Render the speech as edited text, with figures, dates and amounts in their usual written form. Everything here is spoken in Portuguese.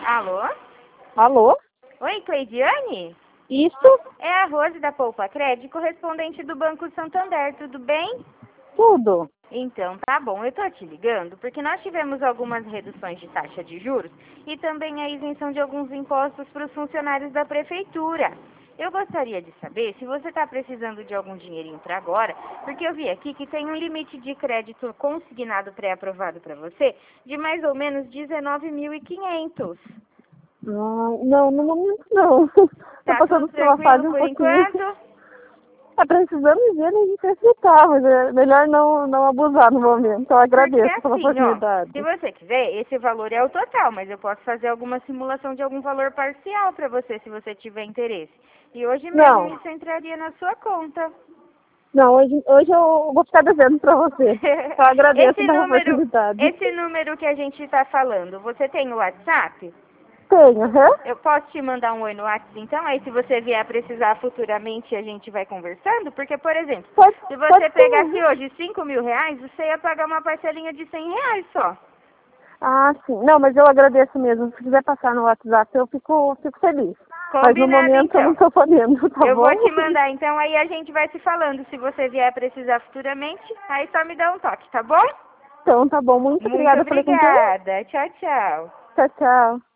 Alô? Alô? Oi, Cleidiane? Isso? É a Rose da Poupa Crédito, correspondente do Banco Santander, tudo bem? Tudo. Então, tá bom, eu tô te ligando porque nós tivemos algumas reduções de taxa de juros e também a isenção de alguns impostos para os funcionários da prefeitura. Eu gostaria de saber se você está precisando de algum dinheirinho para agora, porque eu vi aqui que tem um limite de crédito consignado pré-aprovado para você de mais ou menos 19.500. Não, no momento não. Tô Tá passando tudo por uma tranquilo fase um por pouquinho. enquanto? Tá precisando de dinheiro, a gente aceitar, mas é melhor não abusar no momento. Eu Porque agradeço pela assim, ó, oportunidade. se você quiser, esse valor é o total, mas eu posso fazer alguma simulação de algum valor parcial para você, se você tiver interesse. E hoje mesmo Não, isso entraria na sua conta. não, hoje eu vou ficar devendo pra você. Eu agradeço esse pela número, oportunidade. esse número que a gente está falando, você tem o WhatsApp? Tenho, aham? Eu posso te mandar um oi no WhatsApp, então, aí se você vier precisar futuramente, a gente vai conversando, porque, por exemplo, se você Pode sim, pegasse aham. hoje 5.000 reais, você ia pagar uma parcelinha de 100 reais só. Ah, sim. Não, mas eu agradeço mesmo. Se quiser passar no WhatsApp, eu fico feliz. Mas no Combinado, momento eu não então. tô podendo, tá Eu bom? vou te mandar, então, aí a gente vai se falando. Se você vier precisar futuramente, aí só me dá um toque, tá bom? Então tá bom. Muito Muito obrigada. Eu falei com quem? obrigada. Tchau, tchau. Tchau, tchau.